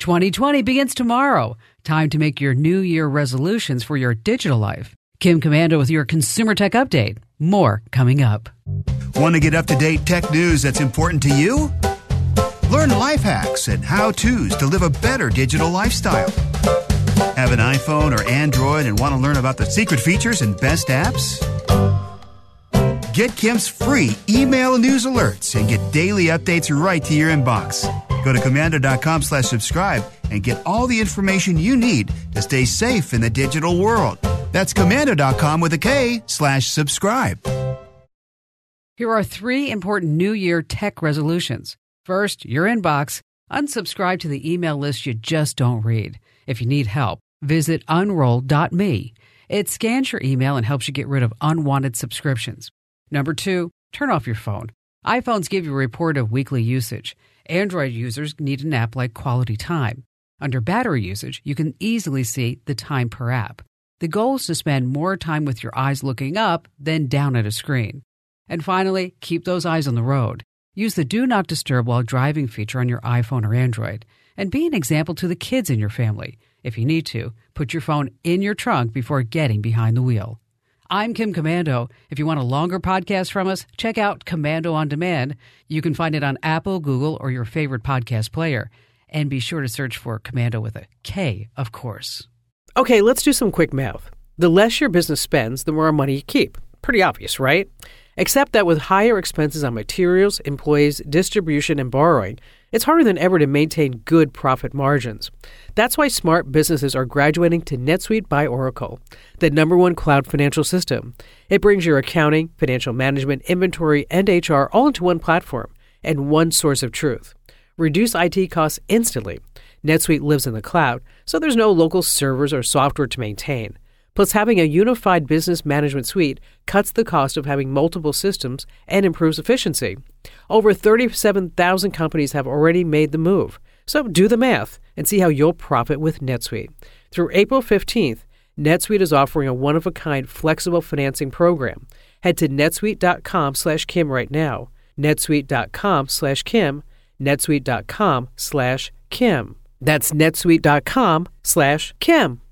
2020 begins tomorrow. Time to make your New Year resolutions for your digital life. Kim Komando with your Consumer Tech Update. More coming up. Want to get up-to-date tech news that's important to you? Learn life hacks and how-tos to live a better digital lifestyle. Have an iPhone or Android and want to learn about the secret features and best apps? Get Kim's free email news alerts and get daily updates right to your inbox. Go to Komando.com/subscribe and get all the information you need to stay safe in the digital world. That's Komando.com with a K/subscribe. Here are 3 important New Year tech resolutions. First, your inbox. Unsubscribe to the email list you just don't read. If you need help, visit unroll.me. It scans your email and helps you get rid of unwanted subscriptions. Number 2, turn off your phone. iPhones give you a report of weekly usage. Android users need an app like Quality Time. Under battery usage, you can easily see the time per app. The goal is to spend more time with your eyes looking up than down at a screen. And finally, keep those eyes on the road. Use the Do Not Disturb While Driving feature on your iPhone or Android. And be an example to the kids in your family. If you need to, put your phone in your trunk before getting behind the wheel. I'm Kim Komando. If you want a longer podcast from us, check out Komando on Demand. You can find it on Apple, Google, or your favorite podcast player. And be sure to search for Komando with a K, of course. Okay, let's do some quick math. The less your business spends, the more money you keep. Pretty obvious, right? Except that with higher expenses on materials, employees, distribution, and borrowing, it's harder than ever to maintain good profit margins. That's why smart businesses are graduating to NetSuite by Oracle, the #1 cloud financial system. It brings your accounting, financial management, inventory, and HR all into one platform and one source of truth. Reduce IT costs instantly. NetSuite lives in the cloud, so there's no local servers or software to maintain. Plus, having a unified business management suite cuts the cost of having multiple systems and improves efficiency. Over 37,000 companies have already made the move. So do the math and see how you'll profit with NetSuite. Through April 15th, NetSuite is offering a one-of-a-kind flexible financing program. Head to netsuite.com/Kim right now. netsuite.com/Kim. netsuite.com/Kim. That's netsuite.com/Kim.